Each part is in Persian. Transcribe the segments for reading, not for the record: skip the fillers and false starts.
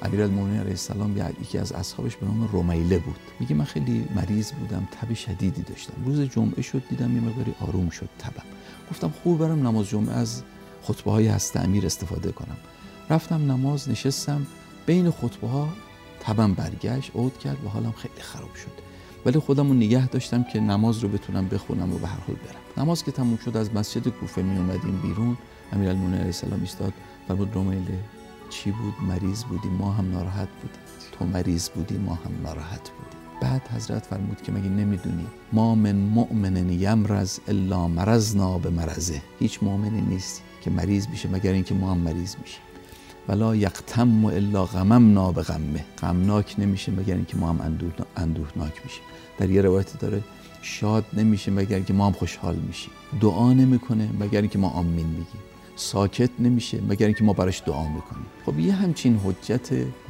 امیرالمومنین علیه السلام یکی از اصحابش به نام رمیله بود. میگه من خیلی مریض بودم، تب شدیدی داشتم. روز جمعه شد دیدم یه مقداری آروم شد تبم. گفتم خوب برم نماز جمعه از خطبه های حضرت امیر استفاده کنم. رفتم نماز نشستم، بین خطبه ها تبم برگشت، عود کرد و حالم خیلی خراب شد. ولی خودم رو نگه داشتم که نماز رو بتونم بخونم و به هر حال برم. نماز که تموم شد از مسجد کوفه می اومدیم بیرون، امیرالمومنین علیه السلام ایستاد فرمود رمیله چی بود؟ مریض بودی، ما هم ناراحت بودیم. تو مریض بودی، ما هم ناراحت بودیم. بعد حضرت فرمود که مگه نمیدونی ما من مؤمن یمرض الا مرضنا بمرضه، هیچ مؤمنی نیست که مریض میشه مگر اینکه ما هم مریض میشیم. ولا یغتم الا غممنا بغمه، غمناک نمیشه مگر اینکه ما هم اندوهناک میشیم. در یه روایت داره شاد نمیشه مگر اینکه ما هم خوشحال میشیم. دعا نمیکنه مگر اینکه ما آمین میگیم. ساکت نمیشه مگر اینکه ما براش دعا میکنیم. خب یه همچین حجت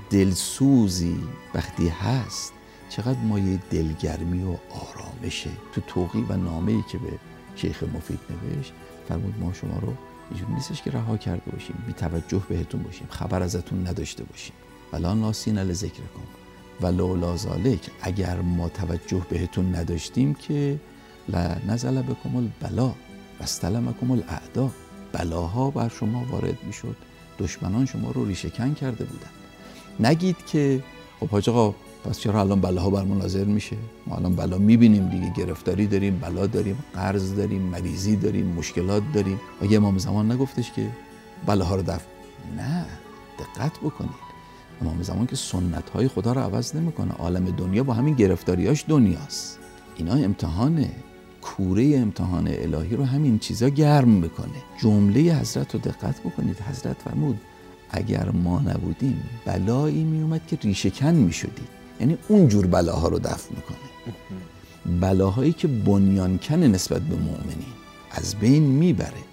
دلسوزی وقتی هست، چقدر مایه دلگرمی و آرامشه. تو توقیع و نامه‌ای که به شیخ مفید نوشت فرمود ما شما رو اینجوری نیستش که رها کرده باشیم، بی توجه بهتون باشیم، خبر ازتون نداشته باشیم. ولا ناسین لذکرکم ولولا ذالک، اگر ما توجه بهتون نداشتیم که لنزل بکم البلا و استلمکم الاعدا، بلاها بر شما وارد میشد، دشمنان شما رو ریشه کن کرده بودن. نگید که خب حاج آقا پس چرا الان بلاها برمون نازل میشه؟ ما الان بلا میبینیم دیگه، گرفتاری داریم، بلا داریم، قرض داریم، مریضی داریم، مشکلات داریم. آگه امام زمان نگفتش که بلاها رو دفع؟ نه، دقت بکنید. امام زمان که سنت‌های خدا رو عوض نمیکنه. عالم دنیا با همین گرفتاریاش دنیاست. اینا امتحانه، کوره امتحان الهی رو همین چیزا گرم میکنه. جمله حضرت رو دقت بکنید. حضرت فرمود اگر ما نبودیم بلایی میومد که ریشه کن میشدی. یعنی اونجور بلاها رو دفع میکنه. بلاهایی که بنیان کن نسبت به مؤمنین از بین میبره.